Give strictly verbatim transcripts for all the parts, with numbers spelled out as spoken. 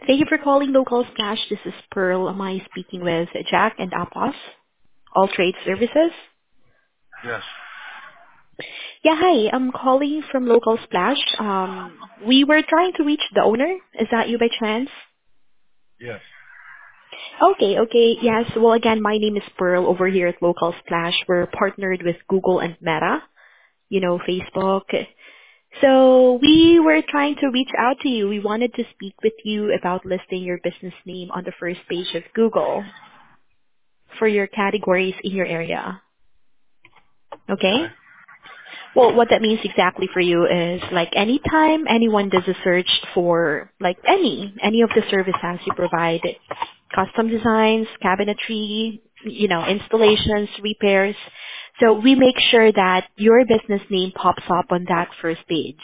Thank you for calling Local Splash. This is Pearl. Am I speaking with Jack and Apos, All Trade Services? Yes. Yeah, hi. I'm calling from Local Splash. Um, we were trying to reach the owner. Is that you by chance? Yes. Okay, okay. Yes. Well, again, my name is Pearl over here at Local Splash. We're partnered with Google and Meta, you know, Facebook. So we were trying to reach out to you. We wanted to speak with you about listing your business name on the first page of Google for your categories in your area. Okay? Okay. Well, what that means exactly for you is like anytime anyone does a search for like any, any of the services you provide, custom designs, cabinetry, you know, installations, repairs. So we make sure that your business name pops up on that first page,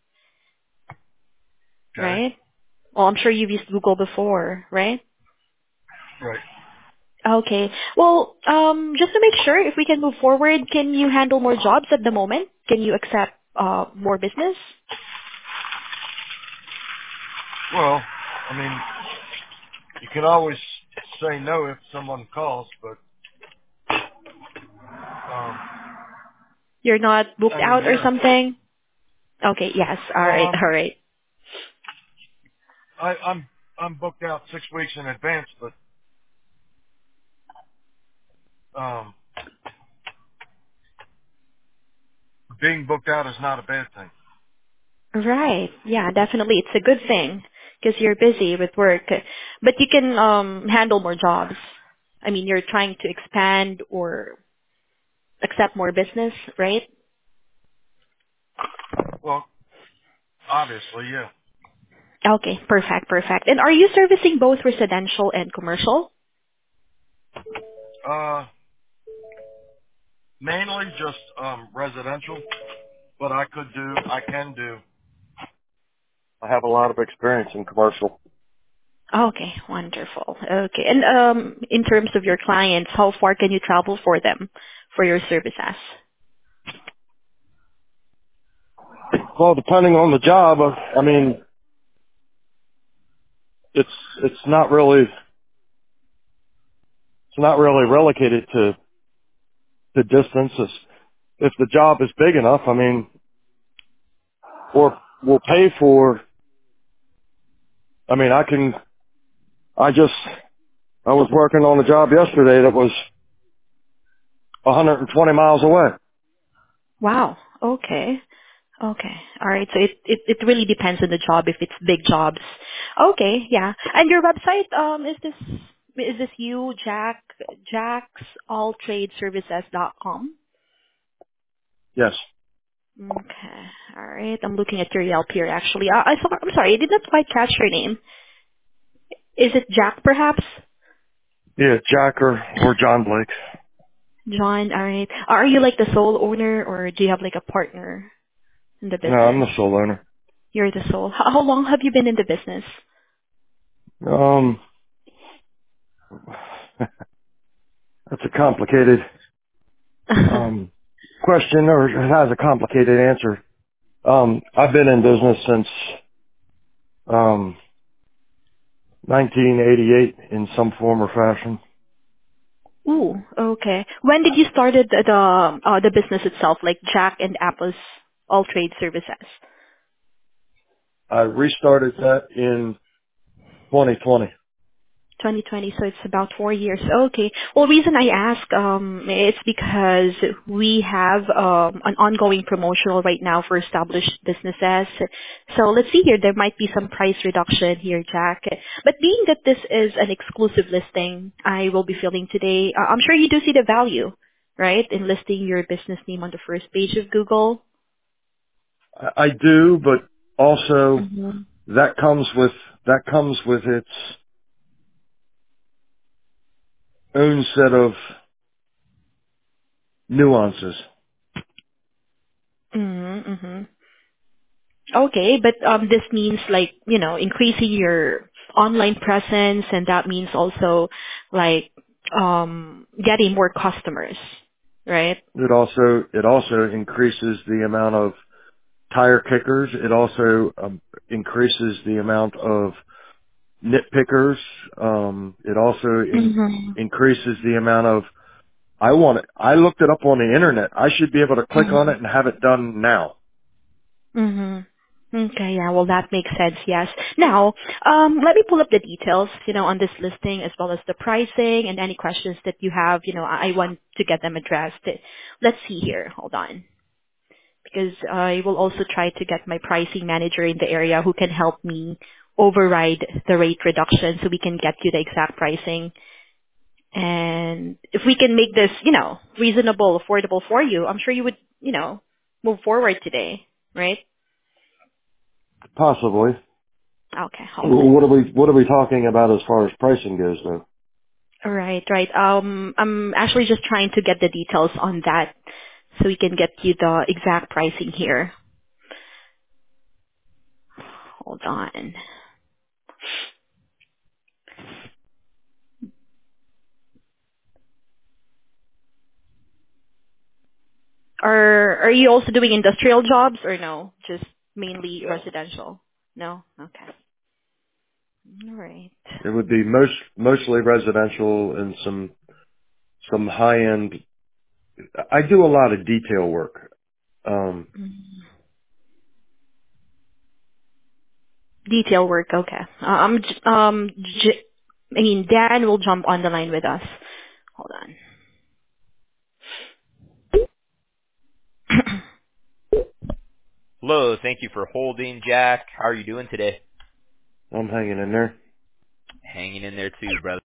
Okay. right? Well, I'm sure you've used Google before, right? Right. Okay. Well, um, just to make sure if we can move forward, can you handle more jobs at the moment? Can you accept uh, more business? Well, I mean, you can always say no if someone calls, but um, You're not booked I mean, out or yeah. something? Okay, yes. All Well, right, I'm all right. I, I'm I'm booked out six weeks in advance, but um, being booked out is not a bad thing. Right. Yeah, definitely. It's a good thing because you're busy with work. But you can um, handle more jobs. I mean, you're trying to expand or accept more business, right? Well, obviously, yeah. Okay, perfect, perfect. And are you servicing both residential and commercial? Uh, mainly just um residential, but I could do, I can do. I have a lot of experience in commercial. Okay, wonderful. Okay. And um, in terms of your clients, how far can you travel for them for your services? Well, depending on the job, uh, I mean, it's it's not really it's not really relocated to to distances. If the job is big enough, I mean, or will pay for. I mean, I can. I just I was working on a job yesterday that was one hundred twenty miles away. Wow. Okay. Okay. All right. So it, it, it really depends on the job if it's big jobs. Okay. Yeah. And your website, um, is this, is this you, Jack, jacks all trade services dot com? Yes. Okay. All right. I'm looking at your Yelp here actually. I, I saw, I'm sorry, I did not quite catch your name. Is it Jack perhaps? Yeah, Jack or or John Blake. John, all right. Are you like the sole owner or do you have like a partner in the No, I'm business? the sole owner. You're the sole. How, how long have you been in the business? Um, that's a complicated um question, or it has a complicated answer. Um, I've been in business since um nineteen eighty-eight in some form or fashion. Ooh, okay. When did you started the the, uh, the business itself, like Jack and Apple's All Trade Services? I restarted that in twenty twenty. twenty twenty, so it's about four years. Okay. Well, reason I ask, um, it's because we have um, an ongoing promotional right now for established businesses. So let's see here. There might be some price reduction here, Jack. But being that this is an exclusive listing, I will be filling today. uh, I'm sure you do see the value, right, in listing your business name on the first page of Google. I, I do, but also Mm-hmm. that comes with that comes with its own set of nuances. Mm-hmm. Mm-hmm. Okay, but um, this means like, you know, increasing your online presence, and that means also like um, getting more customers, right? It also it also increases the amount of tire kickers. It also um, increases the amount of nitpickers. Um, it also in, Mhm. increases the amount of, I want it, I looked it up on the internet. I should be able to click on Mhm. it and have it done now. Mhm. Okay, yeah, well that makes sense, yes. Now, um, let me pull up the details, you know, on this listing as well as the pricing and any questions that you have, you know, I I want to get them addressed. Let's see here, hold on. Because I will also try to get my pricing manager in the area who can help me override the rate reduction so we can get you the exact pricing. And if we can make this, you know, reasonable, affordable for you, I'm sure you would, you know, move forward today, right? Possibly. Okay, hold on. What are we, what are we talking about as far as pricing goes though? Right, right. Um, I'm actually just trying to get the details on that so we can get you the exact pricing here. Hold on. Are Are you also doing industrial jobs or no? Just mainly residential? No? Okay. All right. It would be most, mostly residential and some, some high end. I do a lot of detail work. Um, Mm. Detail work, okay. Uh, Um, j- um, j- I mean, Dan will jump on the line with us. Hold on. Hello, thank you for holding, Jack. How are you doing today? I'm hanging in there. Hanging in there too, brother.